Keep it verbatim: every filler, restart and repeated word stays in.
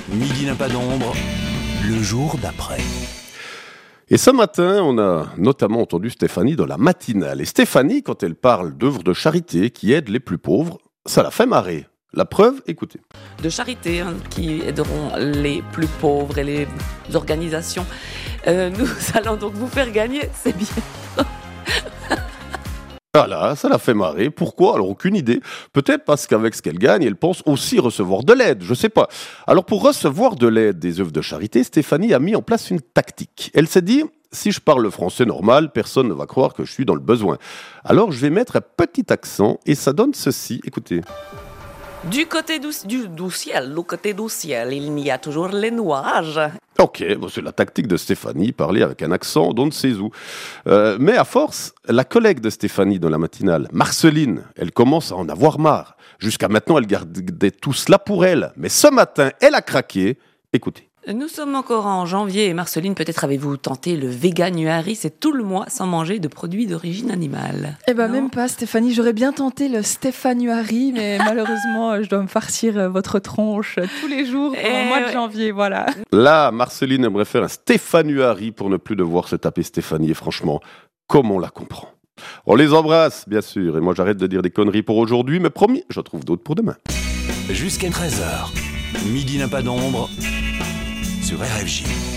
Midi n'a pas d'ombre, le jour d'après. Et ce matin, on a notamment entendu Stéphanie dans la matinale. Et Stéphanie, quand elle parle d'œuvres de charité qui aident les plus pauvres, ça la fait marrer. La preuve, écoutez. De charité hein, qui aideront les plus pauvres et les organisations. Euh, nous allons donc vous faire gagner, c'est bien. Voilà, ça la fait marrer. Pourquoi? Alors, aucune idée. Peut-être parce qu'avec ce qu'elle gagne, elle pense aussi recevoir de l'aide, je sais pas. Alors, pour recevoir de l'aide des œuvres de charité, Stéphanie a mis en place une tactique. Elle s'est dit, si je parle le français normal, personne ne va croire que je suis dans le besoin. Alors, je vais mettre un petit accent et ça donne ceci. Écoutez. Du côté du, du, du ciel, au côté du ciel, il y a toujours les nuages. Ok, bon, c'est la tactique de Stéphanie, parler avec un accent d'on ne sait où. Euh, mais à force, la collègue de Stéphanie dans la matinale, Marceline, elle commence à en avoir marre. Jusqu'à maintenant, elle gardait tout cela pour elle. Mais ce matin, elle a craqué. Écoutez. Nous sommes encore en janvier et Marceline, peut-être avez-vous tenté le Veganuary, c'est tout le mois sans manger de produits d'origine animale. Eh ben Non. même pas Stéphanie, j'aurais bien tenté le Stéphanuary, mais malheureusement je dois me farcir votre tronche tous les jours Eh au mois de ouais. janvier, voilà. Là, Marceline aimerait faire un Stéphanuary pour ne plus devoir se taper Stéphanie. Et franchement, comme on la comprend. On les embrasse, bien sûr. Et moi, j'arrête de dire des conneries pour aujourd'hui, mais promis, j'en trouve d'autres pour demain. Jusqu'à treize heures, Midi n'a pas d'ombre sur R F J.